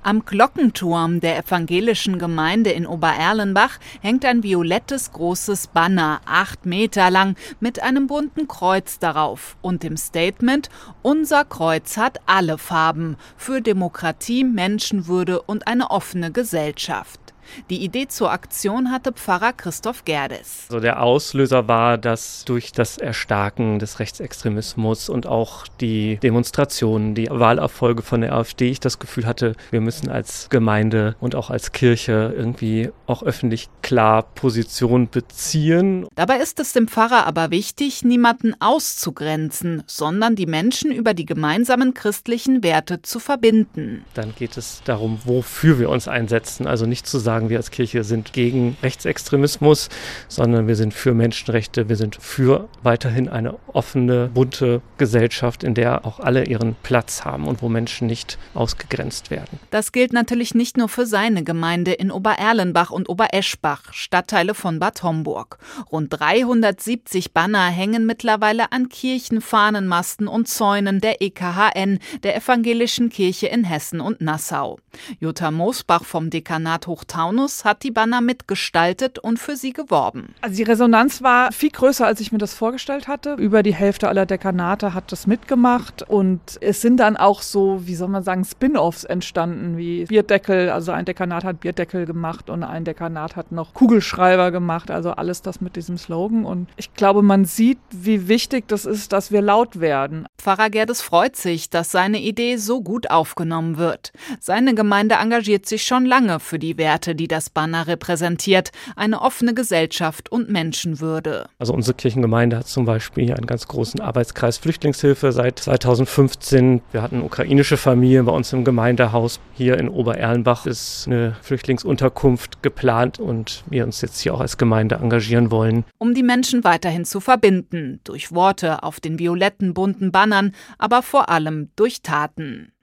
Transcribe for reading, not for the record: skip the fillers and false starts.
Am Glockenturm der evangelischen Gemeinde in Obererlenbach hängt ein violettes großes Banner, 8 Meter lang, mit einem bunten Kreuz darauf und dem Statement: Unser Kreuz hat alle Farben für Demokratie, Menschenwürde und eine offene Gesellschaft. Die Idee zur Aktion hatte Pfarrer Christoph Gerdes. Also der Auslöser war, dass durch das Erstarken des Rechtsextremismus und auch die Demonstrationen, die Wahlerfolge von der AfD, ich das Gefühl hatte, wir müssen als Gemeinde und auch als Kirche irgendwie auch öffentlich klar Position beziehen. Dabei ist es dem Pfarrer aber wichtig, niemanden auszugrenzen, sondern die Menschen über die gemeinsamen christlichen Werte zu verbinden. Dann geht es darum, wofür wir uns einsetzen. Also nicht zu sagen, wir als Kirche sind gegen Rechtsextremismus, sondern wir sind für Menschenrechte, wir sind für weiterhin eine offene, bunte Gesellschaft, in der auch alle ihren Platz haben und wo Menschen nicht ausgegrenzt werden. Das gilt natürlich nicht nur für seine Gemeinde in Obererlenbach und Obereschbach, Stadtteile von Bad Homburg. Rund 370 Banner hängen mittlerweile an Kirchen, Fahnenmasten und Zäunen der EKHN, der Evangelischen Kirche in Hessen und Nassau. Jutta Mosbach vom Dekanat Hochtaunus hat die Banner mitgestaltet und für sie geworben. Also die Resonanz war viel größer, als ich mir das vorgestellt hatte. Über die Hälfte aller Dekanate hat das mitgemacht und es sind dann auch so, wie soll man sagen, Spin-offs entstanden, wie Bierdeckel. Also ein Dekanat hat Bierdeckel gemacht und ein Dekanat hat noch Kugelschreiber gemacht. Also alles das mit diesem Slogan. Und ich glaube, man sieht, wie wichtig das ist, dass wir laut werden. Pfarrer Gerdes freut sich, dass seine Idee so gut aufgenommen wird. Seine Gemeinde engagiert sich schon lange für die Werte, die das Banner repräsentiert, eine offene Gesellschaft und Menschenwürde. Also unsere Kirchengemeinde hat zum Beispiel einen ganz großen Arbeitskreis Flüchtlingshilfe seit 2015. Wir hatten ukrainische Familien bei uns im Gemeindehaus. Hier in Obererlenbach ist eine Flüchtlingsunterkunft geplant und wir uns jetzt hier auch als Gemeinde engagieren wollen. Um die Menschen weiterhin zu verbinden, durch Worte auf den violetten bunten Bannern, aber vor allem durch Taten.